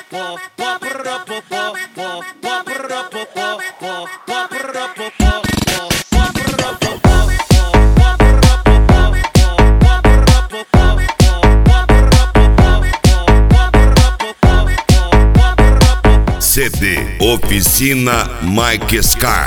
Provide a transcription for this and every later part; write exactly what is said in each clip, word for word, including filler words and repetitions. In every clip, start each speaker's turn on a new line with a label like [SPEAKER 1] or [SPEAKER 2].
[SPEAKER 1] C D Oficina Mike Scar.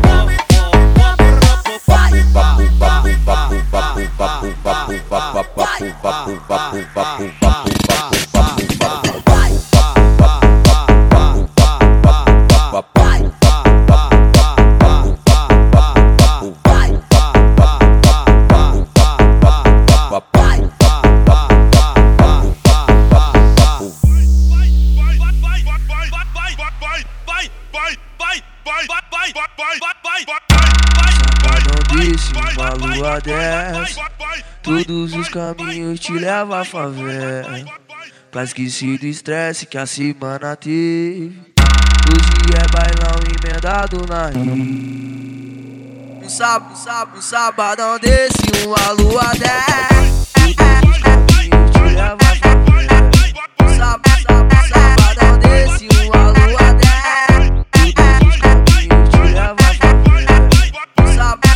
[SPEAKER 2] Uma lua dessa, todos os caminhos te levam à favela, pra esquecer do estresse que a semana teve. Hoje é bailão emendado na rima. Um sábado, um sábado, um sabadão desse, uma lua dessa, todos os caminhos te levam à favela. Um sábado, um sábado, um sabadão desse, uma lua dessa, todos os caminhos te levam à favela. Um sábado,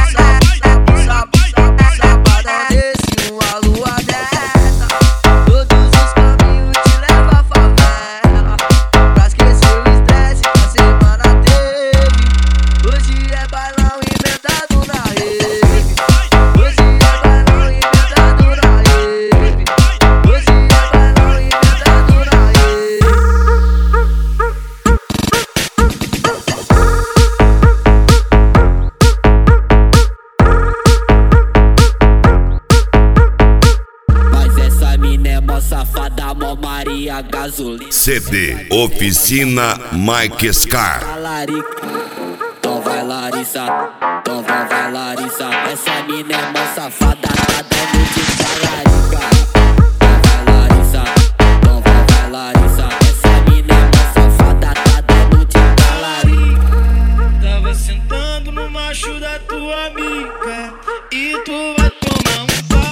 [SPEAKER 2] safada, mó Maria gasolina.
[SPEAKER 1] C D Oficina Mike Scar.
[SPEAKER 3] Então vai Larissa, então vai, vai Larissa. Essa mina é mó safada, tá dando de talarica. Então vai Larissa, então vai, vai Larissa. Essa mina é mó safada, tá dando de talarica.
[SPEAKER 2] Tava sentando no macho da tua amiga e tu vai tomar um pau.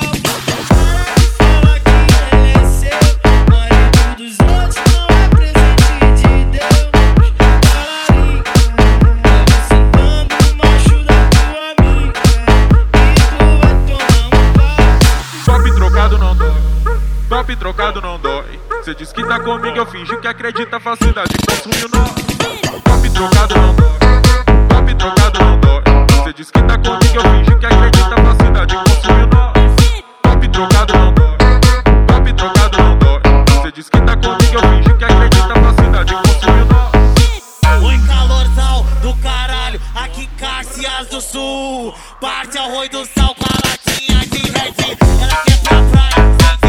[SPEAKER 4] Top trocado não dói. Cê diz que tá comigo, eu finjo que acredita. Facilidade consumiu nós. Top trocado não dói. Top trocado não dói. Cê diz que tá comigo, eu finjo que acredita. Facilidade consumiu nós. Top trocado não dói. Top trocado não dói. Cê diz que tá comigo, eu finjo que acredita. Facilidade consumiu nós.
[SPEAKER 5] Oi, calorzão do caralho, aqui Caxias do Sul. Parte arroz do sal com a latinha de Red. Ela quer pra praia.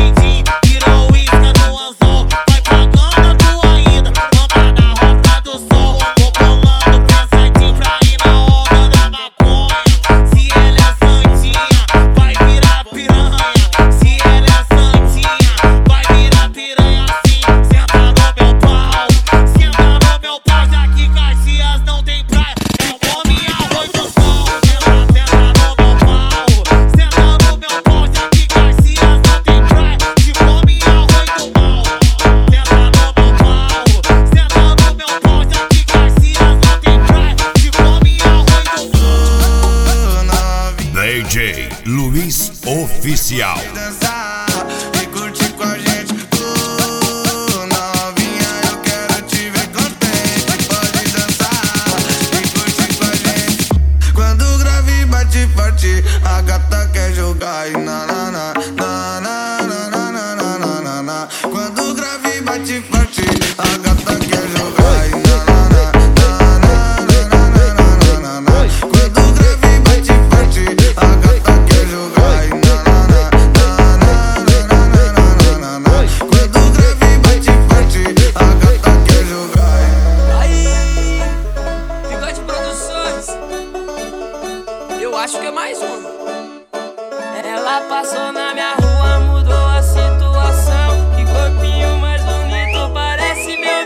[SPEAKER 1] D J Luiz Oficial.
[SPEAKER 6] E curtir com a gente, oh, novinha, eu quero te ver contente. Pode dançar e curtir com a gente. Quando o grave bate forte, a gata quer jogar e na na na na na na na na na na na. Quando o grave bate forte, a gata quer jogar e na na na na na na na na na. Quando o grave bate forte, a gata quer jogar e na na na na na na na na. Quando o grave bate forte, a gata quer jogar.
[SPEAKER 7] Aí, Bigode Produções. Eu acho que é mais uma. Ela passou na minha rua, mudou a situação. Que corpinho mais bonito, parece meu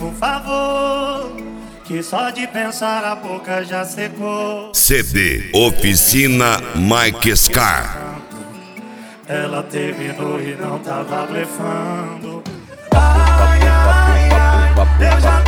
[SPEAKER 8] por favor, que só de pensar a boca já secou.
[SPEAKER 1] C D Oficina Mike Scar.
[SPEAKER 8] Ela terminou e não tava blefando. Ai, ai, ai, eu já